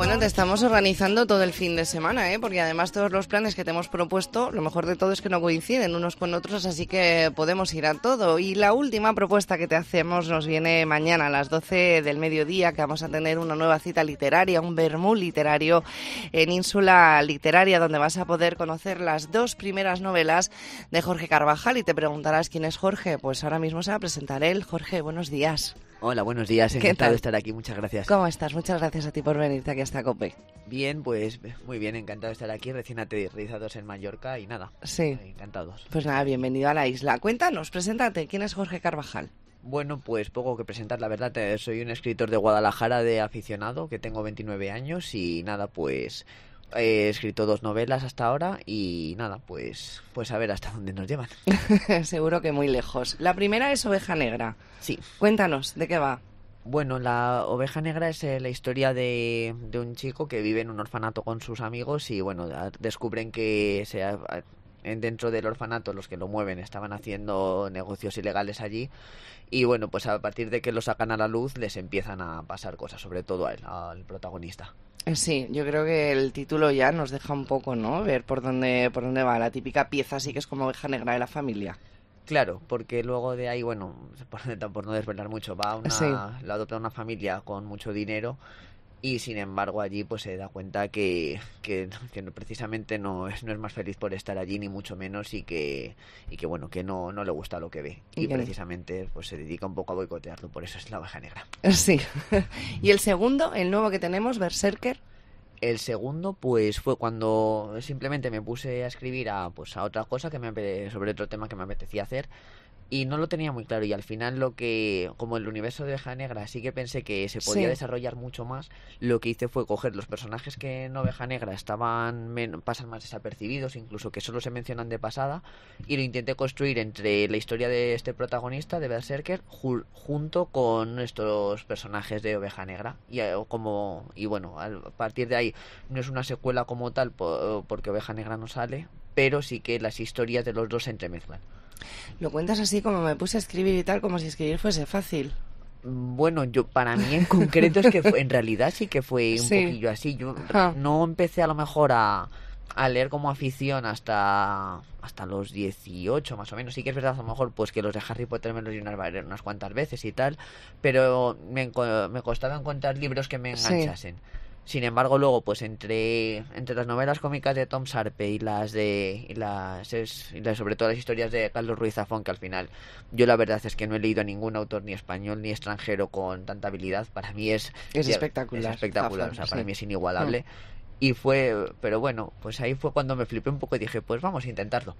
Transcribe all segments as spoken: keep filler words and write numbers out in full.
Bueno, te estamos organizando todo el fin de semana, ¿eh? Porque además todos los planes que te hemos propuesto, lo mejor de todo es que no coinciden unos con otros, así que podemos ir a todo. Y la última propuesta que te hacemos nos viene mañana a las doce del mediodía, que vamos a tener una nueva cita literaria, un vermú literario en Ínsula Literaria, donde vas a poder conocer las dos primeras novelas de Jorge Carvajal. Y te preguntarás quién es Jorge. Pues ahora mismo se va a presentar él. Jorge, buenos días. Hola, buenos días, encantado de estar aquí, muchas gracias. ¿Cómo estás? Muchas gracias a ti por venirte aquí hasta COPE. Bien, pues muy bien, encantado de estar aquí, recién aterrizados en Mallorca y nada, sí. encantados. Pues nada, bienvenido a la isla. Cuéntanos, preséntate, ¿quién es Jorge Carvajal? Bueno, pues poco que presentar, la verdad, soy un escritor de Guadalajara de aficionado, que tengo veintinueve años y nada, pues... He escrito dos novelas hasta ahora y nada, pues pues a ver hasta dónde nos llevan. Seguro que muy lejos. La primera es Oveja Negra. Sí. Cuéntanos, ¿de qué va? Bueno, la Oveja Negra es eh, la historia de, de un chico que vive en un orfanato con sus amigos y bueno, descubren que se ha, dentro del orfanato los que lo mueven estaban haciendo negocios ilegales allí y bueno, pues a partir de que lo sacan a la luz les empiezan a pasar cosas, sobre todo a él, al protagonista. Sí, yo creo que el título ya nos deja un poco, ¿no? Ver por dónde por dónde va. La típica pieza así que es como Oveja Negra de la familia. Claro, porque luego de ahí, bueno, por, por no desvelar mucho, va una, sí. la adopta una familia con mucho dinero y sin embargo allí pues se da cuenta que, que, que precisamente no es, no es más feliz por estar allí ni mucho menos y que, y que bueno, que no, no le gusta lo que ve y, y precisamente pues se dedica un poco a boicotearlo, por eso es la Oveja Negra. Sí. ¿Y el segundo, el nuevo que tenemos, Berserker? El segundo, pues fue cuando simplemente me puse a escribir a, pues, a otra cosa que me sobre otro tema que me apetecía hacer y no lo tenía muy claro y al final lo que, como el universo de Oveja Negra sí que pensé que se podía sí. desarrollar mucho más, lo que hice fue coger los personajes que en Oveja Negra estaban men- pasan más desapercibidos, incluso que solo se mencionan de pasada y lo intenté construir entre la historia de este protagonista, de Berserker, ju- junto con estos personajes de Oveja Negra y, eh, como, y bueno, a partir de ahí no es una secuela como tal por, porque Oveja Negra no sale, pero sí que las historias de los dos se entremezclan. Lo cuentas así como me puse a escribir y tal, como si escribir fuese fácil. Bueno, yo para mí en concreto es que fue, en realidad sí que fue un sí. poquillo así. Yo ah. no empecé a lo mejor a, a leer como afición hasta hasta los dieciocho más o menos. Sí que es verdad a lo mejor pues que los de Harry Potter me los di unas, unas cuantas veces y tal, pero me, me costaba encontrar libros que me enganchasen. Sí. Sin embargo, luego, pues entre entre las novelas cómicas de Tom Sharpe y las de y las, es, y las sobre todo las historias de Carlos Ruiz Zafón, que al final yo la verdad es que no he leído a ningún autor ni español ni extranjero con tanta habilidad. Para mí es es espectacular, es espectacular, Zafón, o sea, para sí. mí es inigualable. Mm. Y fue, pero bueno, pues ahí fue cuando me flipé un poco y dije, pues vamos a intentarlo.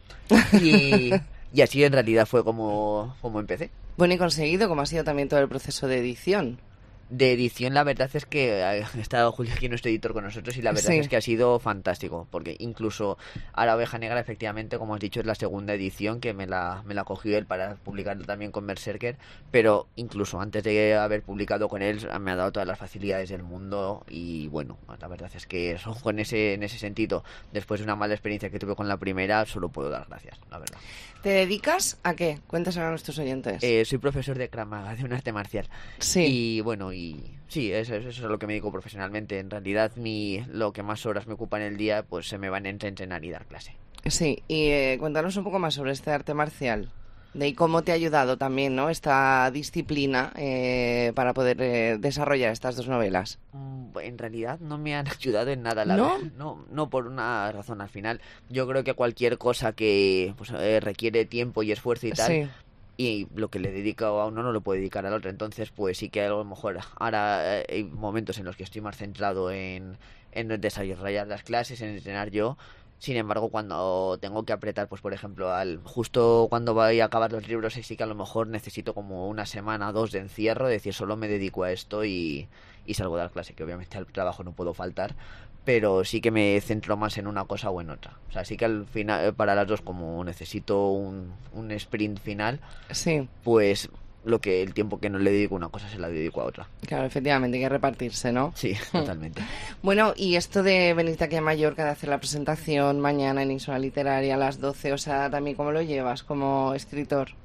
Y, y así en realidad fue como, como empecé. Bueno, y conseguido, como ha sido también todo el proceso de edición. De edición la verdad es que ha estado Julio aquí, nuestro editor, con nosotros y la verdad sí. es que ha sido fantástico porque incluso a la Oveja Negra efectivamente, como has dicho, es la segunda edición que me la, me la cogió él para publicarlo también con Berserker, pero incluso antes de haber publicado con él me ha dado todas las facilidades del mundo y bueno, la verdad es que eso, en ese, en ese sentido, después de una mala experiencia que tuve con la primera, solo puedo dar gracias, la verdad. ¿Te dedicas a qué? Cuéntaselo a nuestros oyentes. Eh, soy profesor de Krav Maga, de un arte marcial. Sí. Y bueno, y sí, eso, eso es a lo que me dedico profesionalmente. En realidad, mi, lo que más horas me ocupa en el día, pues se me van entre entrenar y dar clase. Sí, y eh, cuéntanos un poco más sobre este arte marcial. De cómo te ha ayudado también, ¿no? Esta disciplina eh, para poder eh, desarrollar estas dos novelas. En realidad no me han ayudado en nada, la ¿No? verdad. No, no por una razón. Al final, yo creo que cualquier cosa que pues, eh, requiere tiempo y esfuerzo y tal, sí. y lo que le dedico a uno no lo puedo dedicar al otro. Entonces, pues sí que a lo mejor ahora eh, hay momentos en los que estoy más centrado en, en desarrollar las clases, en entrenar yo. Sin embargo, cuando tengo que apretar, pues por ejemplo, al justo cuando voy a acabar los libros, sí que a lo mejor necesito como una semana o dos de encierro, es decir, solo me dedico a esto y, y salgo de la clase, que obviamente al trabajo no puedo faltar, pero sí que me centro más en una cosa o en otra. O sea, sí que al final, para las dos, como necesito un, un sprint final, sí. pues lo que el tiempo que no le dedico a una cosa se la dedico a otra. Claro, efectivamente, hay que repartirse, ¿no? Sí, totalmente. Bueno, y esto de venirte aquí a Mallorca, de hacer la presentación mañana en Ínsula Literaria a las doce, o sea, también, ¿cómo lo llevas como escritor?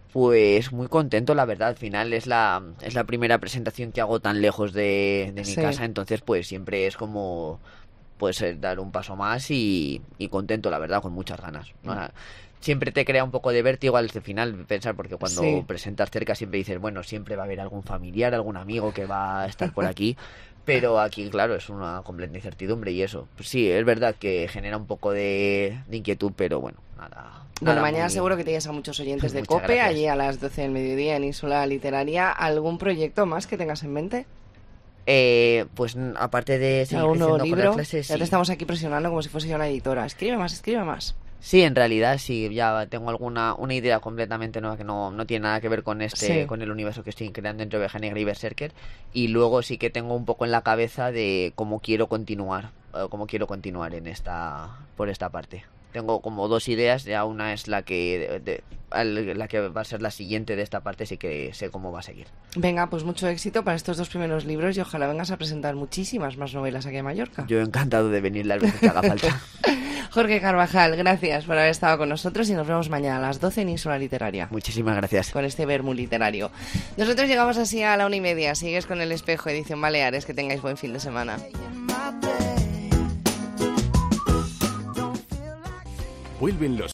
Pues muy contento, la verdad. Al final es la es la primera presentación que hago tan lejos de, de mi Sí. casa, entonces pues siempre es como pues eh, dar un paso más y, y contento, la verdad, con muchas ganas. O sea, siempre te crea un poco de vértigo al final pensar, porque cuando Sí. presentas cerca siempre dices, bueno, siempre va a haber algún familiar, algún amigo que va a estar por aquí. Pero aquí, claro, es una completa incertidumbre y eso. Pues sí, es verdad que genera un poco de, de inquietud, pero bueno, nada. Bueno, nada mañana muy- seguro que tienes a muchos oyentes de Muchas COPE, gracias. allí a las doce del mediodía en Ínsula Literaria. ¿Algún proyecto más que tengas en mente? Eh, pues n- aparte de seguir ¿Algún nuevo creciendo con libro? las clases, Ya sí. te estamos aquí presionando como si fuese yo la editora. Escribe más, escribe más. Sí, en realidad sí, ya tengo alguna una idea completamente nueva que no, no tiene nada que ver con este, Sí. con el universo que estoy creando entre Oveja Negra y Berserker. Y luego sí que tengo un poco en la cabeza de cómo quiero continuar, eh, cómo quiero continuar en esta, por esta parte. Tengo como dos ideas, ya una es la que de- de- al- la que va a ser la siguiente de esta parte, sí que sé cómo va a seguir. Venga, pues mucho éxito para estos dos primeros libros y ojalá vengas a presentar muchísimas más novelas aquí en Mallorca. Yo encantado de venir las veces que haga falta. Jorge Carvajal, gracias por haber estado con nosotros y nos vemos mañana a las doce en Ínsula Literaria. Muchísimas gracias. Con este vermú literario. Nosotros llegamos así a la una y media. Sigues con El Espejo, edición Baleares. Que tengáis buen fin de semana. Vuelven los